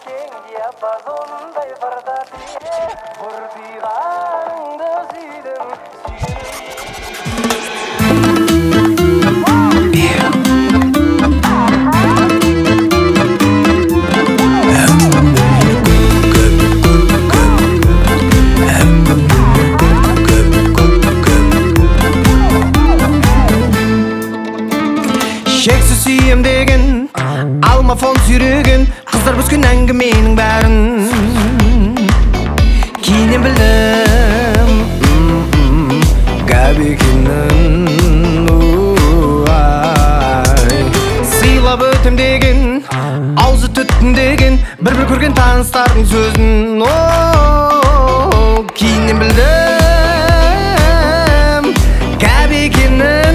Çiçeğin yapazonday varda diye vurdiğandı zildim. Şeksiz sүйем деген алма фон сүйреген қыздар бүскен әңгіменің бәрін кейіннен білдім гәп екенін сыйлап өтем деген аузы түттін деген бір көрген таныстардың сөзін кейіннен білдім гәп екенін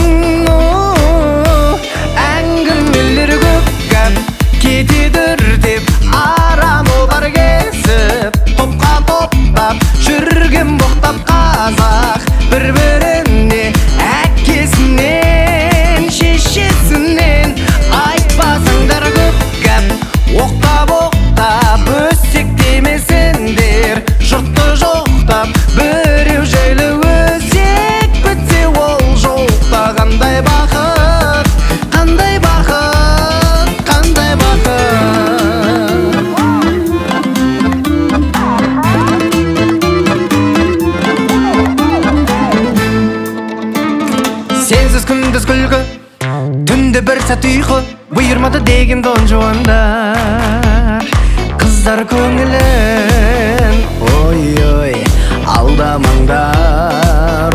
кетедір деп арам олар кесіп топқа топтап жүрген боқтап қазақ бір-біріне әкесінен шешесінен айтпасаңдар көп кәп оқтап өсектемесендер жұртты жоқтап біреу жайлы өсек бітсе ол жоқта қандай бақыт қандай бақыт сенсіз күндіз күлкі түнде бір сәт ұйқы бұйырмады деген дон жуандар қыздар көңілін ой алдамаңдар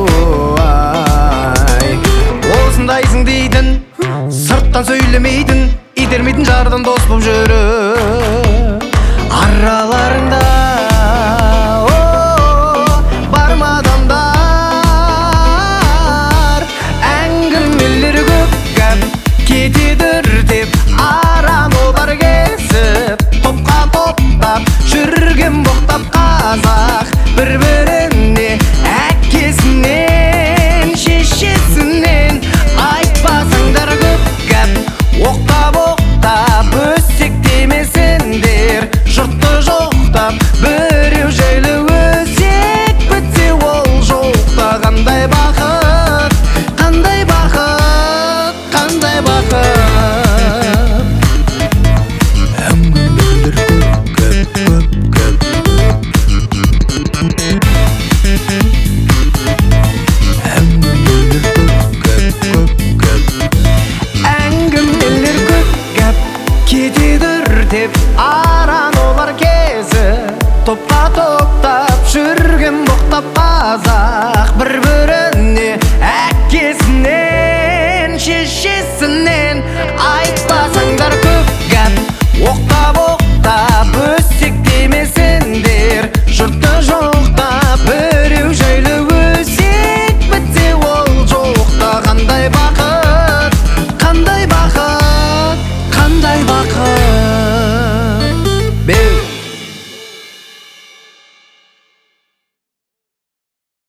осындайсың дейтін сырттан сөйлемейтін итермейтін жардан дос боп жүріп араларыңда кетедір деп арам олар кесіп топқа топтап жүрген боқтап қазақ бір-біріне әкесінен шешесінен айтпасаңдар көп кәп оқтап өсектемесендер жұртты жоқтап біреу жайлы өсек бітсе ол жоқта қандай бақыт қандай бақыт қандай бақыт әңгімелер көп әңгімелер көп кетедір деп аран олар кезіп топқа топтап жүрген боқтап қазақ бір-біріне әкесінен шешесінен айтпасаңдар көп кәп оқтап өсектемесендер жұртты жоқтап біреу жайлы өсек бітсе ол жоқта қандай бақыт қандай бақыт қандай бақыт